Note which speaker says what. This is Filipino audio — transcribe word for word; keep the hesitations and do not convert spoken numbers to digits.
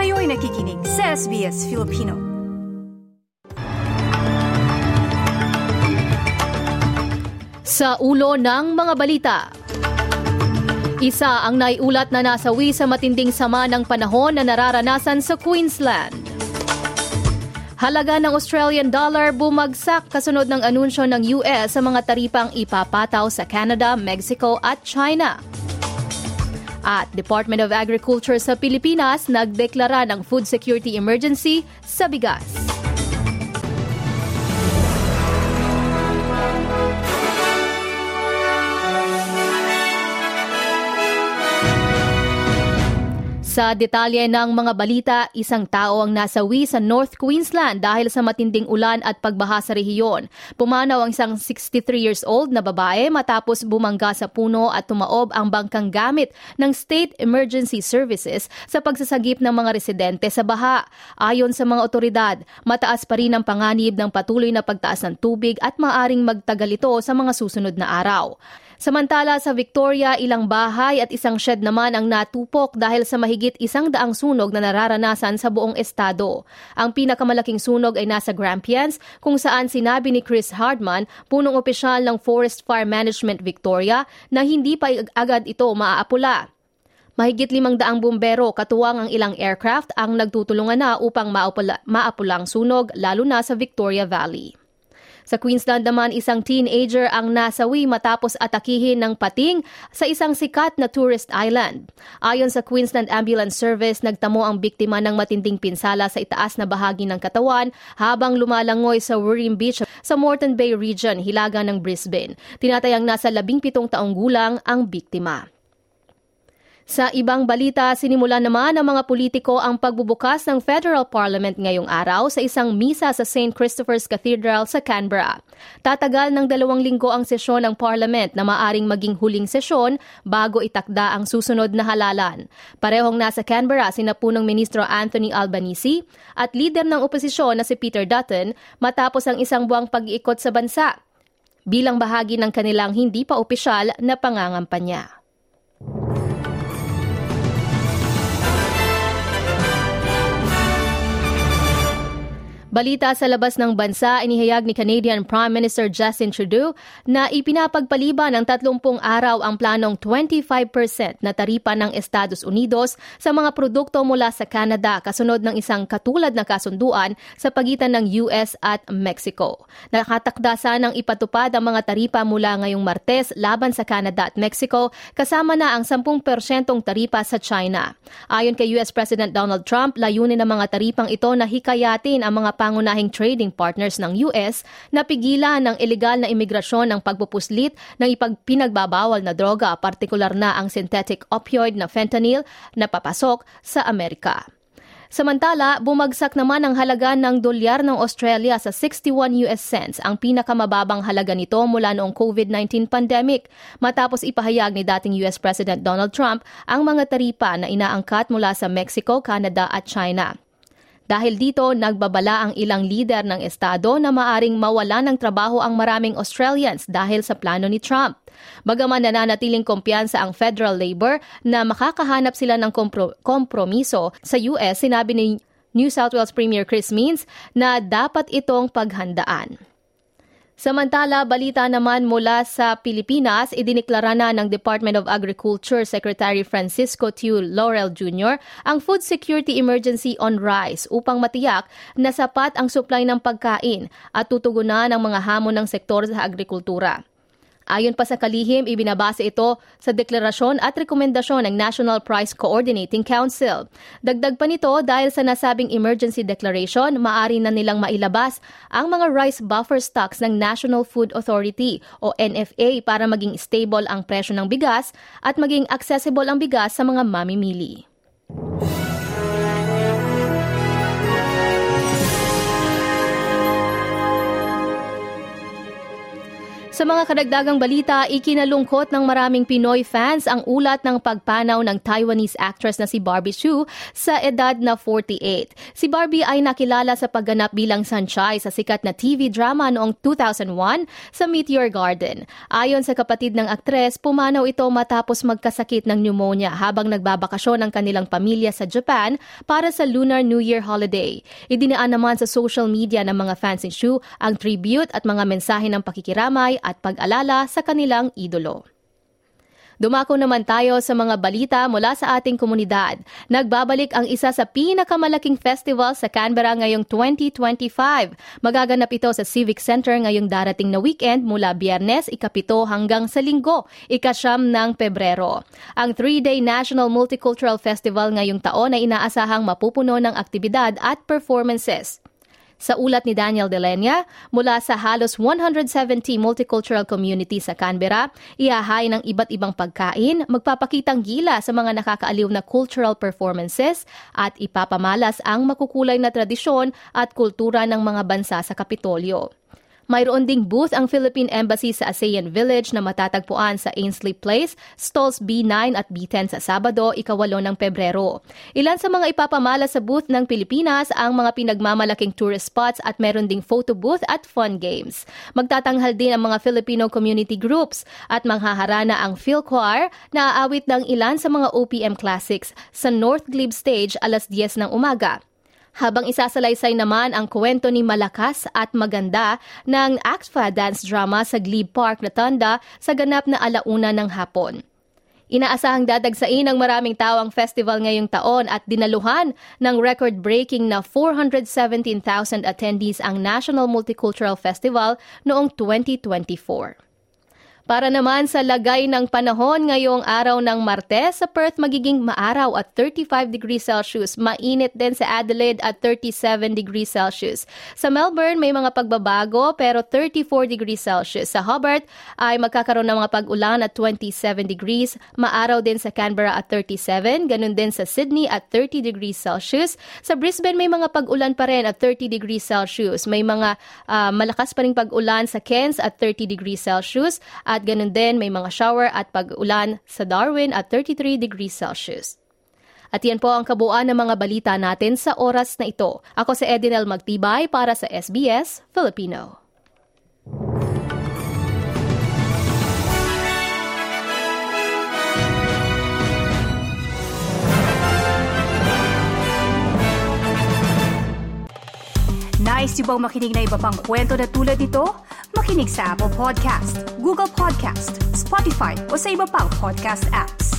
Speaker 1: Kayo'y nakikinig sa S B S Filipino. Sa ulo ng mga balita, isa ang naiulat na nasawi sa matinding sama ng panahon na nararanasan sa Queensland. Halaga ng Australian dollar bumagsak kasunod ng anunsyo ng U S sa mga taripang ipapataw sa Canada, Mexico at China. At Department of Agriculture sa Pilipinas nagdeklara ng food security emergency sa bigas. Sa detalye ng mga balita, isang tao ang nasawi sa North Queensland dahil sa matinding ulan at pagbaha sa rehiyon. Pumanaw ang isang sixty-three years old na babae matapos bumangga sa puno at tumaob ang bangkang gamit ng State Emergency Services sa pagsasagip ng mga residente sa baha. Ayon sa mga otoridad, mataas pa rin ang panganib ng patuloy na pagtaas ng tubig at maaring magtagal ito sa mga susunod na araw. Samantala sa Victoria, ilang bahay at isang shed naman ang natupok dahil sa mahigit isang daang sunog na nararanasan sa buong estado. Ang pinakamalaking sunog ay nasa Grampians, kung saan sinabi ni Chris Hardman, punong opisyal ng Forest Fire Management Victoria, na hindi pa agad ito maaapula. Mahigit limang daang bumbero katuwang ang ilang aircraft ang nagtutulungan na upang maapula, maapulang sunog, lalo na sa Victoria Valley. Sa Queensland naman, isang teenager ang nasawi matapos atakihin ng pating sa isang sikat na tourist island. Ayon sa Queensland Ambulance Service, nagtamo ang biktima ng matinding pinsala sa itaas na bahagi ng katawan habang lumalangoy sa Wirrim Beach sa Moreton Bay Region, hilaga ng Brisbane. Tinatayang nasa labing pitong taong gulang ang biktima. Sa ibang balita, sinimula naman ng mga politiko ang pagbubukas ng Federal Parliament ngayong araw sa isang misa sa Saint Christopher's Cathedral sa Canberra. Tatagal ng dalawang linggo ang sesyon ng Parliament na maaring maging huling sesyon bago itakda ang susunod na halalan. Parehong nasa Canberra sina punong ministro Anthony Albanese at leader ng oposisyon na si Peter Dutton matapos ang isang buwang pag-iikot sa bansa bilang bahagi ng kanilang hindi pa opisyal na pangangampanya. Balita sa labas ng bansa, inihayag ni Canadian Prime Minister Justin Trudeau na ipinapagpaliban ng tatlumpung araw ang planong twenty-five percent na taripa ng Estados Unidos sa mga produkto mula sa Canada kasunod ng isang katulad na kasunduan sa pagitan ng U S at Mexico. Nakatakda sanang ipatupad ang mga taripa mula ngayong Martes laban sa Canada at Mexico, kasama na ang ten percentong taripa sa China. Ayon kay U S President Donald Trump, layunin ng mga taripang ito na hikayatin ang mga pangunahing trading partners ng U S na pigilan ng ilegal na imigrasyon ng pagpupuslit ng ipagpinagbabawal na droga, partikular na ang synthetic opioid na fentanyl na papasok sa Amerika. Samantala, bumagsak naman ang halaga ng dolyar ng Australia sa sixty-one U S cents, ang pinakamababang halaga nito mula noong COVID nineteen pandemic, matapos ipahayag ni dating U S President Donald Trump ang mga taripa na inaangkat mula sa Mexico, Canada at China. Dahil dito, nagbabala ang ilang lider ng estado na maaring mawala ng trabaho ang maraming Australians dahil sa plano ni Trump. Bagaman nananatiling kumpiyansa ang federal labor na makakahanap sila ng kompro- kompromiso sa U S, sinabi ni New South Wales Premier Chris Minns na dapat itong paghandaan. Samantala, balita naman mula sa Pilipinas, idiniklara na ng Department of Agriculture Secretary Francisco Tiu Laurel Junior ang food security emergency on rice upang matiyak na sapat ang supply ng pagkain at tutugunan ang mga hamon ng sektor sa agrikultura. Ayon pa sa kalihim, ibinabase ito sa deklarasyon at rekomendasyon ng National Price Coordinating Council. Dagdag pa nito, dahil sa nasabing emergency declaration, maaari na nilang mailabas ang mga rice buffer stocks ng National Food Authority o N F A para maging stable ang presyo ng bigas at maging accessible ang bigas sa mga mamimili. Sa mga kadagdagang balita, ikinalungkot ng maraming Pinoy fans ang ulat ng pagpanaw ng Taiwanese actress na si Barbie Hsu sa edad na forty-eight. Si Barbie ay nakilala sa pagganap bilang Sanchai sa sikat na T V drama noong two thousand one sa Meteor Garden. Ayon sa kapatid ng aktres, pumanaw ito matapos magkasakit ng pneumonia habang nagbabakasyon ang kanilang pamilya sa Japan para sa Lunar New Year holiday. Idinaan naman sa social media ng mga fans ni Hsu ang tribute at mga mensahe ng pakikiramay at pag-alala sa kanilang idolo. Dumako naman tayo sa mga balita mula sa ating komunidad. Nagbabalik ang isa sa pinakamalaking festival sa Canberra ngayong twenty twenty-five. Magaganap ito sa Civic Center ngayong darating na weekend mula Biyernes, ikapito hanggang sa Linggo, ikasyam ng Pebrero. Ang three-day National Multicultural Festival ngayong taon ay inaasahang mapupuno ng aktibidad at performances. Sa ulat ni Daniel Delenya, mula sa halos one hundred seventy multicultural community sa Canberra, ihahay ng iba't ibang pagkain, magpapakitang gila sa mga nakakaaliw na cultural performances at ipapamalas ang makukulay na tradisyon at kultura ng mga bansa sa Kapitolyo. Mayroon ding booth ang Philippine Embassy sa ASEAN Village na matatagpuan sa Ainslie Place, stalls B nine at B ten sa Sabado, ikawalo ng Pebrero. Ilan sa mga ipapamala sa booth ng Pilipinas ang mga pinagmamalaking tourist spots at meron ding photo booth at fun games. Magtatanghal din ang mga Filipino community groups at manghaharana ang Phil Choir na aawit ng ilan sa mga O P M classics sa North Glebe Stage alas diyes ng umaga. Habang isasalaysay naman ang kwento ni Malakas at Maganda ng A C T F A dance drama sa Glebe Park, Rotunda sa ganap na alauna ng hapon. Inaasahang dadagsain ng maraming tao ang festival ngayong taon at dinaluhan ng record-breaking na four hundred seventeen thousand attendees ang National Multicultural Festival noong twenty twenty-four. Para naman sa lagay ng panahon ngayong araw ng Martes, sa Perth magiging maaraw at thirty-five degrees Celsius. Mainit din sa Adelaide at thirty-seven degrees Celsius. Sa Melbourne may mga pagbabago pero thirty-four degrees Celsius. Sa Hobart ay magkakaroon ng mga pag-ulan at twenty-seven degrees. Maaraw din sa Canberra at thirty-seven. Ganun din sa Sydney at thirty degrees Celsius. Sa Brisbane may mga pag-ulan pa rin at thirty degrees Celsius. May mga uh, malakas pa ring pag-ulan sa Cairns at thirty degrees Celsius. At ganun din, may mga shower at pag-ulan sa Darwin at thirty-three degrees Celsius. At yan po ang kabuuan ng mga balita natin sa oras na ito. Ako si Edinel Magtibay para sa S B S Filipino.
Speaker 2: Nice yung bang makinig na iba pang kwento na tulad ito? Makinig sa Apple Podcast, Google Podcast, Spotify o sa iba pang podcast apps.